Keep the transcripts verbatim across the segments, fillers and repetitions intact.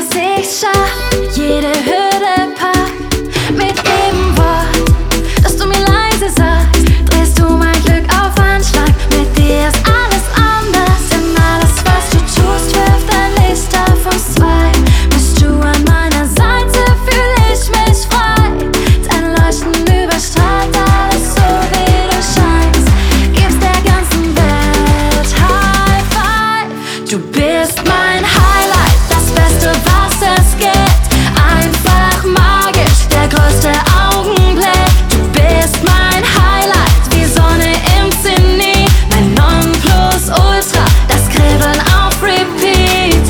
ich's schaff, jede Hürde pack. Mit jedem Wort, dass du mir leise sagst, drehst du mein Glück auf Anschlag. Mit dir ist alles anders, denn alles, was du tust, wirft ein Licht auf uns zwei. Bist du an meiner Seite, fühl ich mich frei. Dein Leuchten überstrahlt alles so, wie du scheinst. Gibst der ganzen Welt High Five. Du bist mein Highlight, das Beste, was es gibt. Einfach magisch, der größte Augenblick. Du bist mein Highlight, wie Sonne im Zenit. Mein Nonplusultra, das Kribbeln auf Repeat.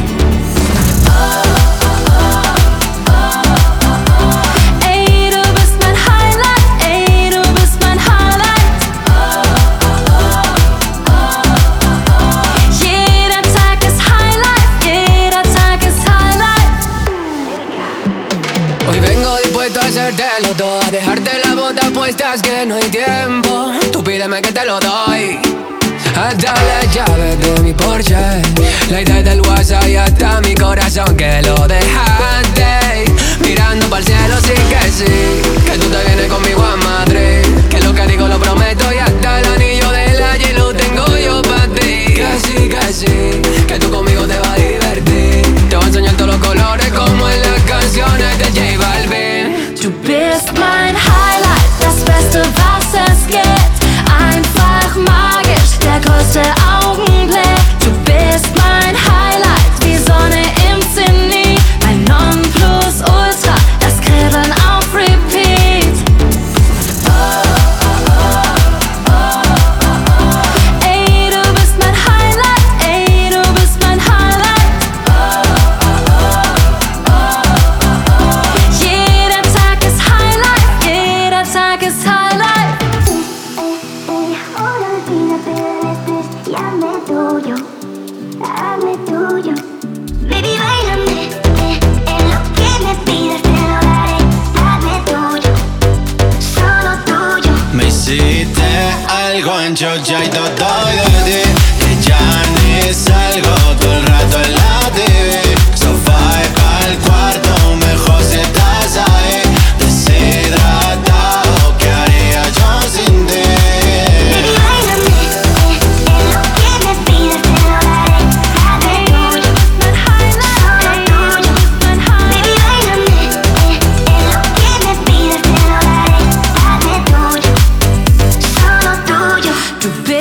Ey, du bist mein Highlight, ey, du bist mein Highlight. Jeder Tag ist Highlight, jeder Tag ist Highlight. Hoy vengo dispuesto a hacértelo todo, a dejarte las botas puestas que no hay tiempo. Tú pídeme que te lo doy. Hasta las llaves de mi Porsche, la idea del WhatsApp y hasta mi corazón que lo dejaste. Mirando para el cielo, sí que sí, que tú te vienes conmigo a Madrid. Que lo que digo lo prometo y hasta el anillo de la Y lo tengo yo para ti. Que sí, que sí, que tú conmigo te vas a divertir. Te voy a enseñar todos los colores como en las canciones de J Balvin. Du bist mein Highlight, das Beste, was es gibt. Einfach magisch, der größte Augenblick. Du bist mein Highlight, wie Sonne im Zenit. Mein Nonplusultra, das Kribbeln auf Repeat. Ey, du bist mein Highlight, ey, du bist mein Highlight. Jeder Tag ist Highlight, jeder Tag ist Highlight. Ahora olvídate del estrés y hazme tuyo, hazme tuyo. Baby, bailame, eh, en lo que me pides te lo daré. Hazme tuyo, solo tuyo. Me hiciste algo en chocha y todo doy de ti. Que ya ni salgo todo el rato en la T V. Sofá y el cuarto, mejor si estás ahí. Deshidratado, ¿qué haría yo sin ti? Baby, bailame, eh, en lo que me pides te lo daré. Hazme tuyo, solo tuyo. Baby, bailame, eh, en lo que me pides te lo daré. Hazme tuyo, solo tuyo. Du bist